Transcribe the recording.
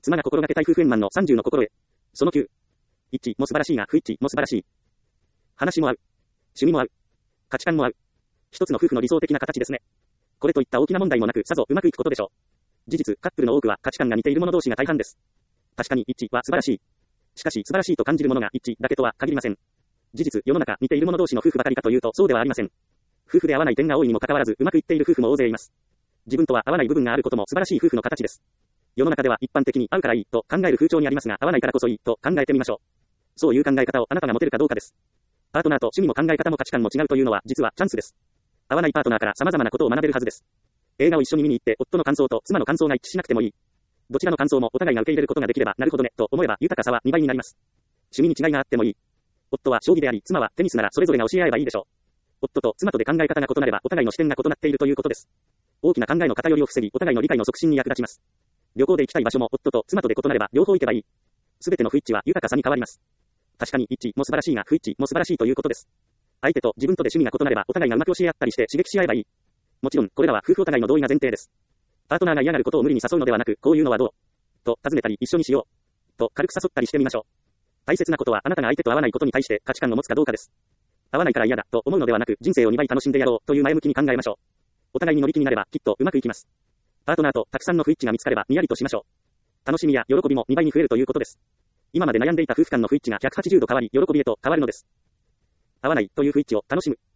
妻が心がけたい夫婦円満の30の心得。その9。一致も素晴らしいが不一致も素晴らしい。話も合う。趣味も合う。価値観も合う。一つの夫婦の理想的な形ですね。これといった大きな問題もなく、さぞうまくいくことでしょう。事実、カップルの多くは価値観が似ている者同士が大半です。確かに一致は素晴らしい。しかし素晴らしいと感じるものが一致だけとは限りません。事実、世の中似ている者同士の夫婦ばかりかというとそうではありません。夫婦で合わない点が多いにもかかわらずうまくいっている夫婦も大勢います。自分とは合わない部分があることも素晴らしい夫婦の形です。世の中では一般的に合うからいいと考える風潮にありますが、合わないからこそいいと考えてみましょう。そういう考え方をあなたが持てるかどうかです。パートナーと趣味も考え方も価値観も違うというのは実はチャンスです。合わないパートナーから様々なことを学べるはずです。映画を一緒に見に行って夫の感想と妻の感想が一致しなくてもいい。どちらの感想もお互いが受け入れることができればなるほどねと思えば豊かさは2倍になります。趣味に違いがあってもいい。夫は将棋であり妻はテニスならそれぞれが教え合えばいいでしょう。夫と妻とで考え方が異なればお互いの視点が異なっているということです。大きな考えの偏りを防ぎお互いの理解の促進に役立ちます。旅行で行きたい場所も夫と妻とで異なれば両方行けばいい。すべての不一致は豊かさに変わります。確かに一致も素晴らしいが不一致も素晴らしいということです。相手と自分とで趣味が異なればお互いがうまく教え合ったりして刺激し合えばいい。もちろんこれらは夫婦お互いの同意が前提です。パートナーが嫌がることを無理に誘うのではなく、こういうのはどうと尋ねたり一緒にしようと軽く誘ったりしてみましょう。大切なことはあなたが相手と合わないことに対して価値観を持つかどうかです。合わないから嫌だと思うのではなく、人生を2倍楽しんでやろうという前向きに考えましょう。お互いに乗り気になればきっとうまくいきます。パートナーとたくさんの不一致が見つかればにやりとしましょう。楽しみや喜びも2倍に増えるということです。今まで悩んでいた夫婦間の不一致が180度変わり喜びへと変わるのです。合わないという不一致を楽しむ。